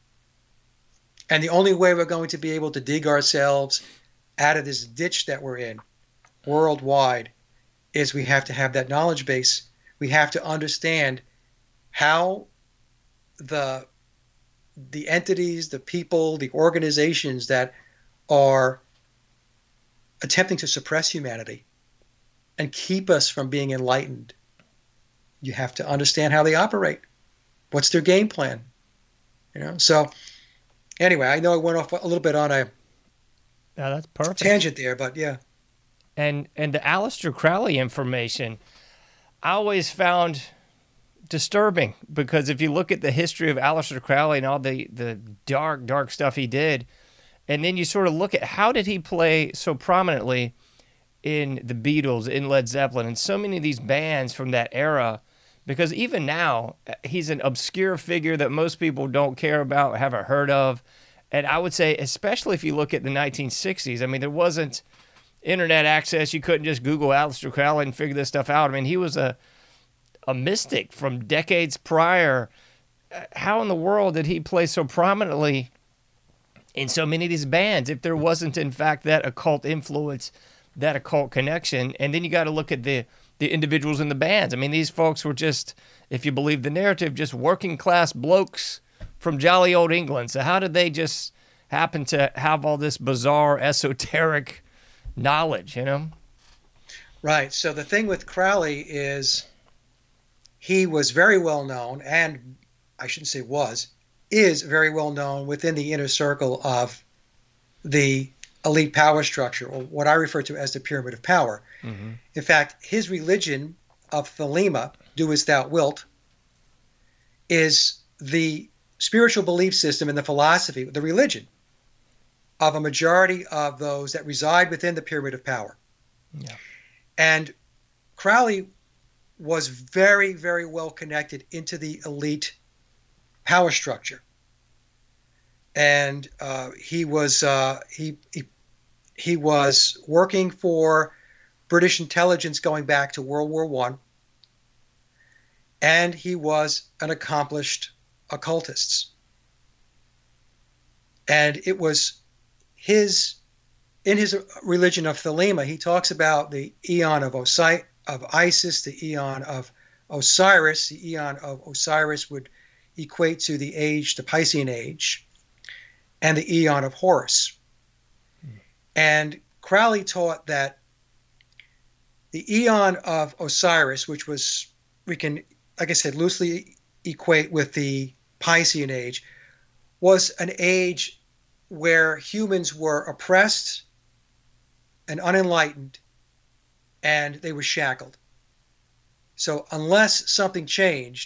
And the only way we're going to be able to dig ourselves out of this ditch that we're in worldwide is we have to have that knowledge base. We have to understand how the entities, the people, the organizations that are attempting to suppress humanity and keep us from being enlightened, you have to understand how they operate. What's their game plan? So anyway, I know I went off a little bit on a
that's perfect
tangent there, but yeah.
And the Aleister Crowley information, I always found disturbing, because if you look at the history of Aleister Crowley and all the dark stuff he did, and then you sort of look at how did he play so prominently in the Beatles, in Led Zeppelin, and so many of these bands from that era, because even now he's an obscure figure that most people don't care about, haven't heard of. And I would say, especially if you look at the 1960s, I mean, there wasn't internet access. You couldn't just Google Aleister Crowley and figure this stuff out. I mean, he was a mystic from decades prior. How in the world did he play so prominently in so many of these bands if there wasn't, in fact, that occult influence, that occult connection? And then you got to look at the individuals in the bands. I mean, these folks were just, if you believe the narrative, just working class blokes from jolly old England. So how did they just happen to have all this bizarre esoteric knowledge,
Right. So the thing with Crowley is he was very well known, and I shouldn't say is very well known within the inner circle of the elite power structure, or what I refer to as the pyramid of power. Mm-hmm. In fact, his religion of Thelema, do as thou wilt, is the spiritual belief system and the philosophy, the religion of a majority of those that reside within the pyramid of power. Yeah. And Crowley was very, very well connected into the elite power structure. And he was working for British intelligence going back to World War I, and he was an accomplished occultist. And it was in his religion of Thelema, he talks about the Aeon of Isis, the Aeon of Osiris. The Aeon of Osiris would equate to the Piscean age, and the Aeon of Horus. And Crowley taught that the Aeon of Osiris, which was, we can, like I said, loosely equate with the Piscean age, was an age where humans were oppressed and unenlightened, and they were shackled. So unless something changed,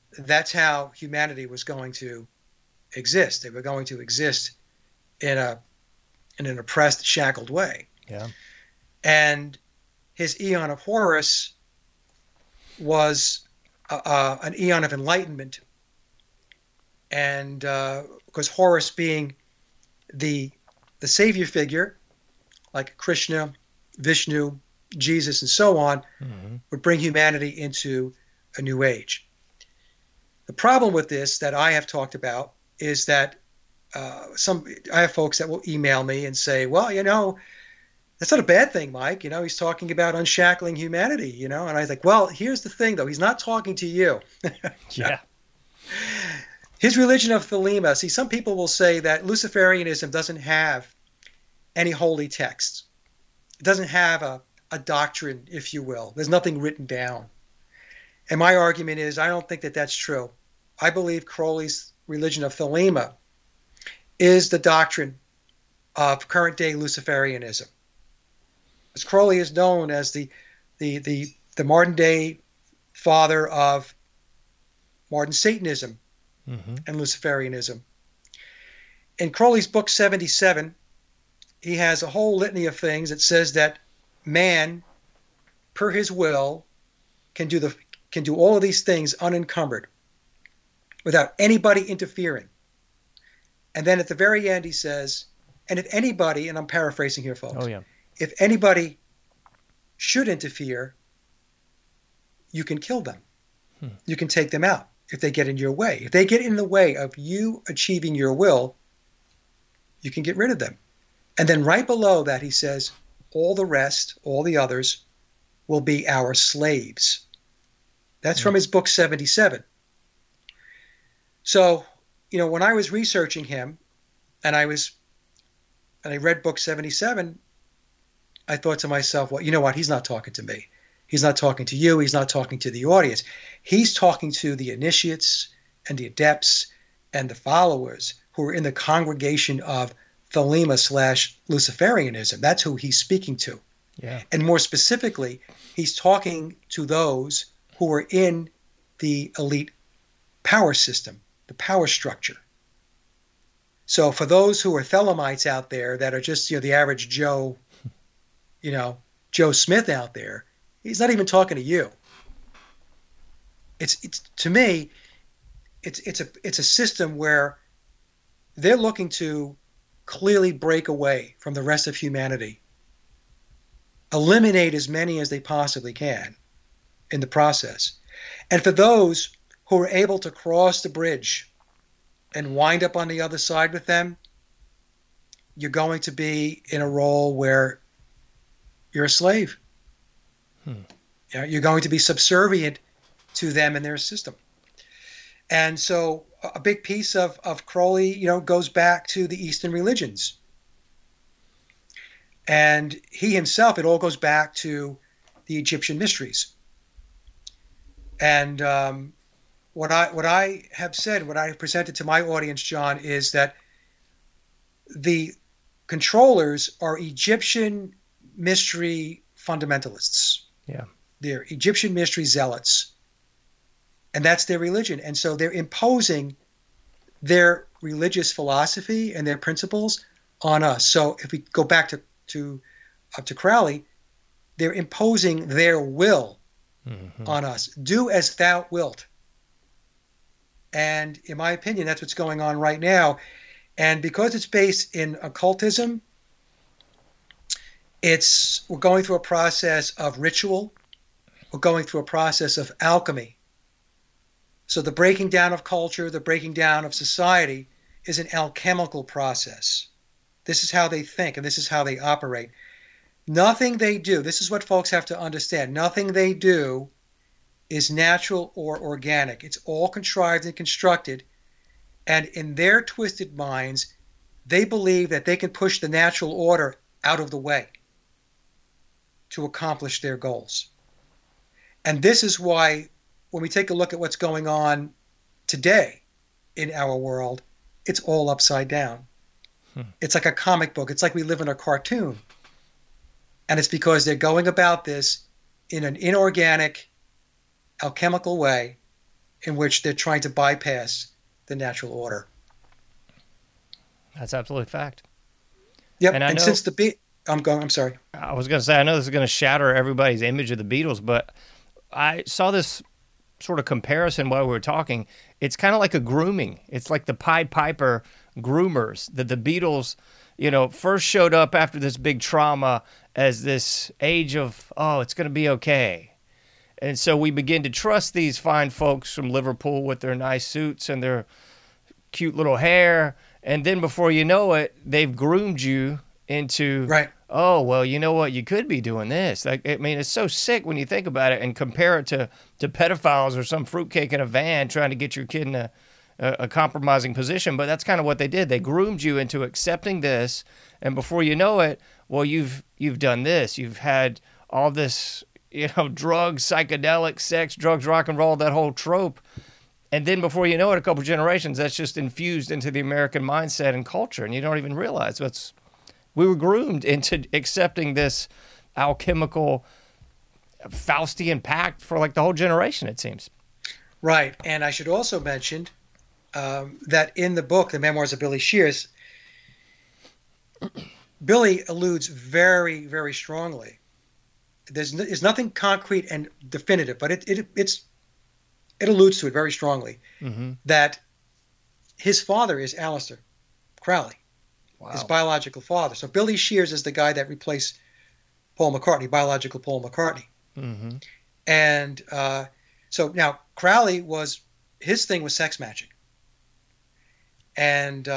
that's how humanity was going to exist. They were going to exist in an oppressed, shackled way.
Yeah.
And his Aeon of Horus was an Aeon of enlightenment. And because Horus being the savior figure, like Krishna, Vishnu, Jesus, and so on, would bring humanity into a new age. The problem with this that I have talked about is that I have folks that will email me and say, well, that's not a bad thing, Mike. He's talking about unshackling humanity, and I was like, well, here's the thing, though. He's not talking to you.
Yeah.
His religion of Thelema, see, some people will say that Luciferianism doesn't have any holy texts. It doesn't have a doctrine, if you will. There's nothing written down. And my argument is I don't think that that's true. I believe Crowley's religion of Thelema is the doctrine of current-day Luciferianism. As Crowley is known as the modern-day father of modern Satanism and Luciferianism. In Crowley's book 77, he has a whole litany of things that says that man, per his will, can do all of these things unencumbered, without anybody interfering. And then at the very end he says, and if anybody, and I'm paraphrasing here, folks, if anybody should interfere, you can kill them. You can take them out if they get in your way. If they get in the way of you achieving your will, you can get rid of them. And then right below that he says, all the rest, all the others, will be our slaves. That's from his book 77. So, when I was researching him and I read book 77, I thought to myself, well, you know what? He's not talking to me. He's not talking to you. He's not talking to the audience. He's talking to the initiates and the adepts and the followers who are in the congregation of Thelema / Luciferianism. That's who he's speaking to.
Yeah.
And more specifically, he's talking to those who are in the elite power system, the power structure. So for those who are Thelemites out there that are just, the average Joe, Joe Smith out there, he's not even talking to you. It's to me, it's a system where they're looking to clearly break away from the rest of humanity, eliminate as many as they possibly can in the process. And for those who are able to cross the bridge and wind up on the other side with them, you're going to be in a role where you're a slave. You're going to be subservient to them and their system. And so a big piece of Crowley, goes back to the Eastern religions. And he himself, it all goes back to the Egyptian mysteries. And what I have said, what I have presented to my audience, John, is that the controllers are Egyptian mystery fundamentalists.
Yeah.
They're Egyptian mystery zealots. And that's their religion. And so they're imposing their religious philosophy and their principles on us. So if we go back to Crowley, they're imposing their will on us. Do as thou wilt. And in my opinion, that's what's going on right now. And because it's based in occultism, we're going through a process of ritual. We're going through a process of alchemy. So the breaking down of culture, the breaking down of society is an alchemical process. This is how they think and this is how they operate. Nothing they do, this is what folks have to understand, nothing they do is natural or organic. It's all contrived and constructed. And in their twisted minds, they believe that they can push the natural order out of the way to accomplish their goals. And this is why when we take a look at what's going on today in our world, it's all upside down. It's like a comic book. It's like we live in a cartoon. And it's because they're going about this in an inorganic, alchemical way in which they're trying to bypass the natural order.
That's absolutely fact.
Yep.
And I know,
since I'm sorry.
I was going to say, I know this is going to shatter everybody's image of the Beatles, but I saw this sort of comparison while we were talking. It's kind of like a grooming. It's like the Pied Piper groomers that the Beatles, first showed up after this big trauma as this age of, oh, it's going to be okay. And so we begin to trust these fine folks from Liverpool with their nice suits and their cute little hair. And then before you know it, they've groomed you into,
right.
Oh, well, you know what? You could be doing this. Like, I mean, it's so sick when you think about it and compare it to pedophiles or some fruitcake in a van trying to get your kid in a compromising position. But that's kind of what they did. They groomed you into accepting this. And before you know it, well, you've done this. You've had all this, drugs, psychedelic, sex, drugs, rock and roll, that whole trope. And then before you know it, a couple generations, that's just infused into the American mindset and culture. And you don't even realize we were groomed into accepting this alchemical Faustian pact for like the whole generation, it seems.
Right. And I should also mention that in the book, The Memoirs of Billy Shears, Billy alludes very, very strongly. There's nothing concrete and definitive, but it alludes to it very strongly, that his father is Aleister Crowley. Wow. His biological father. So Billy Shears is the guy that replaced Paul McCartney, biological Paul McCartney. Mm-hmm. And so now Crowley his thing was sex magic. And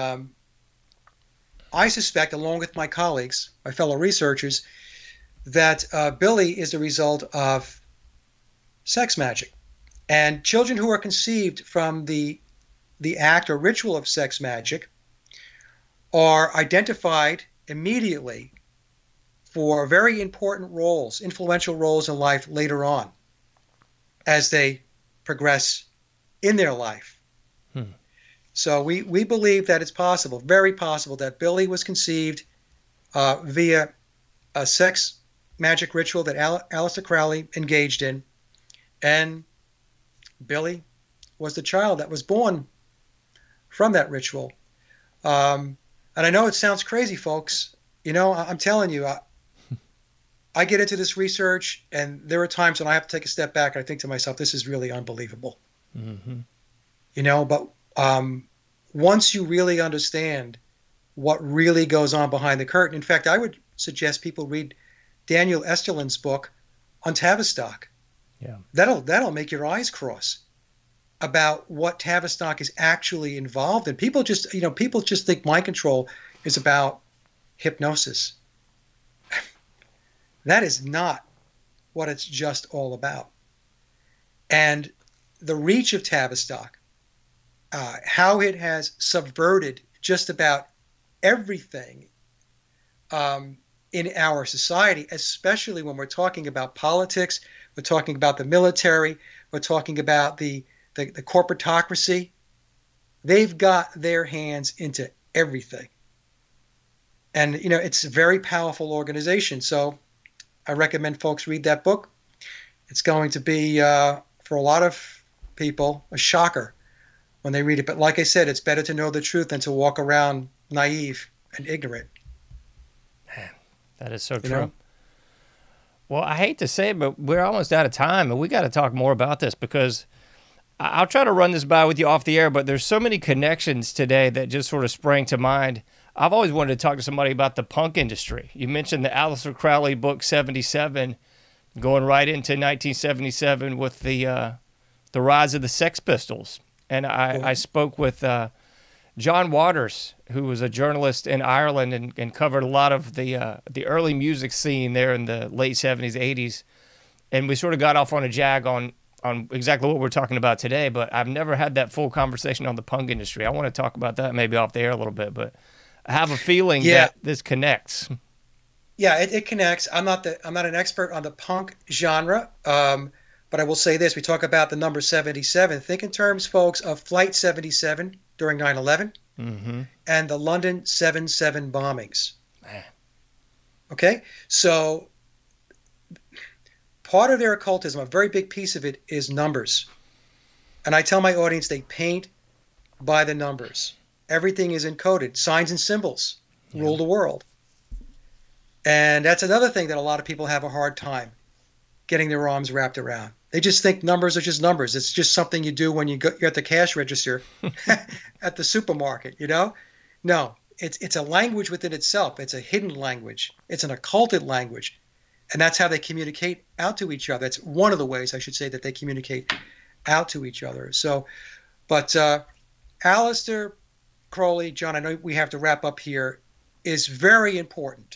I suspect, along with my colleagues, my fellow researchers, that Billy is the result of sex magic. And children who are conceived from the act or ritual of sex magic are identified immediately for very important roles, influential roles in life later on as they progress in their life. So we believe that it's possible, very possible, that Billy was conceived via a sex magic ritual that Aleister Crowley engaged in, and Billy was the child that was born from that ritual. And I know it sounds crazy, folks. I'm telling you, I get into this research, and there are times when I have to take a step back, and I think to myself, this is really unbelievable. Mm-hmm. But once you really understand what really goes on behind the curtain, in fact, I would suggest people read Daniel Esterlin's book on Tavistock. Yeah. That'll make your eyes cross about what Tavistock is actually involved in. People just think mind control is about hypnosis. That is not what it's just all about. And the reach of Tavistock, how it has subverted just about everything in our society, especially when we're talking about politics, we're talking about the military, we're talking about the corporatocracy. They've got their hands into everything. And, it's a very powerful organization. So I recommend folks read that book. It's going to be, for a lot of people, a shocker when they read it. But like I said, it's better to know the truth than to walk around naive and ignorant.
Man, that is so true. Well, I hate to say it, but we're almost out of time, and we got to talk more about this, because I'll try to run this by with you off the air, but there's so many connections today that just sort of sprang to mind. I've always wanted to talk to somebody about the punk industry. You mentioned the Aleister Crowley book 77, going right into 1977 with the rise of the Sex Pistols. And I spoke with John Waters, who was a journalist in Ireland and covered a lot of the early music scene there in the late 70s, 80s. And we sort of got off on a jag on exactly what we're talking about today, but I've never had that full conversation on the punk industry. I want to talk about that maybe off the air a little bit, but I have a feeling that this connects.
Yeah, it connects. I'm not an expert on the punk genre, but I will say this. We talk about the number 77. Think in terms, folks, of Flight 77 during 9/11 and the London 7/7 bombings. Man. Okay? So part of their occultism, a very big piece of it, is numbers. And I tell my audience they paint by the numbers. Everything is encoded. Signs and symbols rule the world. And that's another thing that a lot of people have a hard time getting their arms wrapped around. They just think numbers are just numbers. It's just something you do when you're at the cash register at the supermarket, you know? No, it's a language within itself. It's a hidden language. It's an occulted language. And that's how they communicate out to each other. That's one of the ways, I should say, that they communicate out to each other. So, but Aleister Crowley, John, I know we have to wrap up here, is very important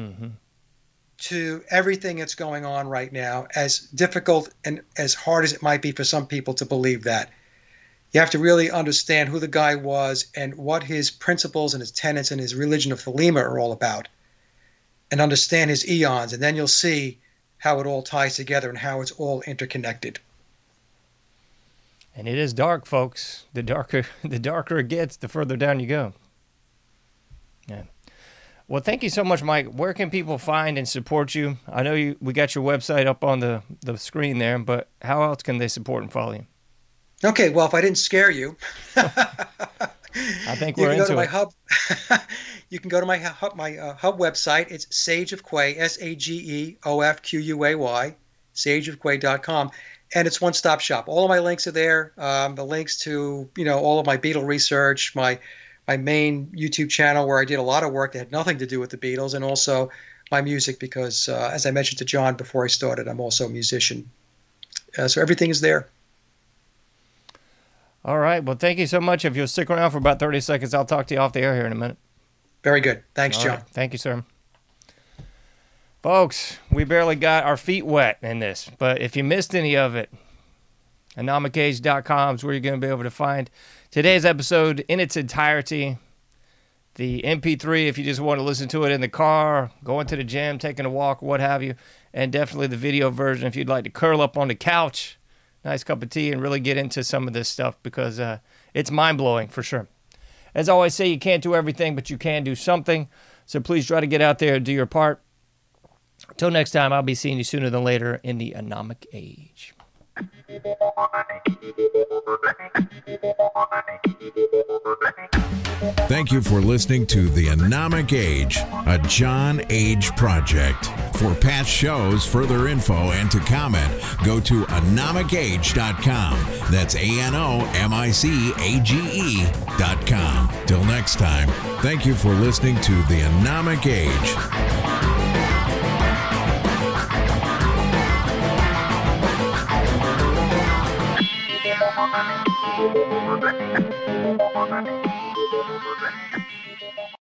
to everything that's going on right now, as difficult and as hard as it might be for some people to believe that. You have to really understand who the guy was and what his principles and his tenets and his religion of Thelema are all about, and understand his eons, and then you'll see how it all ties together and how it's all interconnected.
And it is dark, folks. The darker it gets, the further down you go. Yeah. Well, thank you so much, Mike. Where can people find and support you? I know we got your website up on the screen there, but how else can they support and follow you?
Okay, well, if I didn't scare you,
I think we're into it.
You can go to my hub website. It's Sage of Quay, SAGEOFQUAY, sageofquay.com. And it's one-stop shop. All of my links are there. The links to, all of my Beatle research, my main YouTube channel where I did a lot of work that had nothing to do with the Beatles, and also my music because, as I mentioned to John before I started, I'm also a musician. So everything is there.
All right. Well, thank you so much. If you'll stick around for about 30 seconds, I'll talk to you off the air here in a minute.
Very good. Thanks, John. Right.
Thank you, sir. Folks, we barely got our feet wet in this, but if you missed any of it, anomicage.com is where you're going to be able to find today's episode in its entirety. The MP3, if you just want to listen to it in the car, going to the gym, taking a walk, what have you, and definitely the video version if you'd like to curl up on the couch, nice cup of tea, and really get into some of this stuff because it's mind-blowing for sure. As I always say, you can't do everything, but you can do something, so please try to get out there and do your part. Until next time, I'll be seeing you sooner than later in the Anomic Age.
Thank you for listening to The Anomic Age, a John Age project. For past shows, further info, and to comment, go to anomicage.com. That's ANOMICAGE.com. Till next time, thank you for listening to The Anomic Age. Thank you.